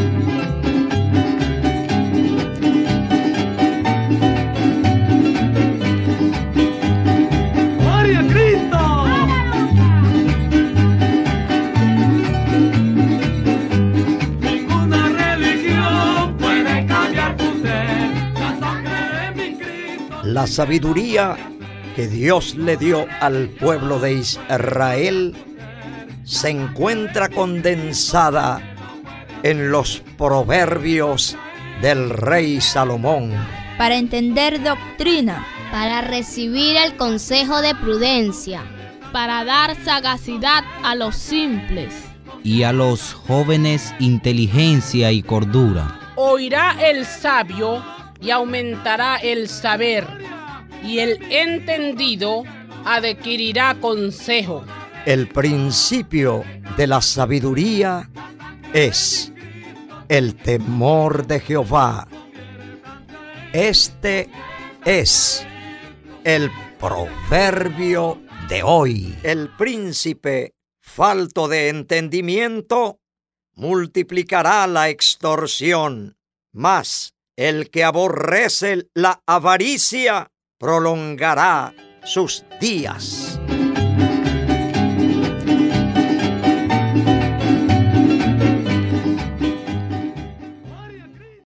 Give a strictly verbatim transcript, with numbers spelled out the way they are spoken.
La sabiduría que Dios le dio al pueblo de Israel se encuentra condensada en los proverbios del rey Salomón. Para entender doctrina, para recibir el consejo de prudencia, para dar sagacidad a los simples, y a los jóvenes inteligencia y cordura. Oirá el sabio y aumentará el saber, y el entendido adquirirá consejo. El principio de la sabiduría es el temor de Jehová. Este es el proverbio de hoy. El príncipe falto de entendimiento multiplicará la extorsión, mas el que aborrece la avaricia prolongará sus días.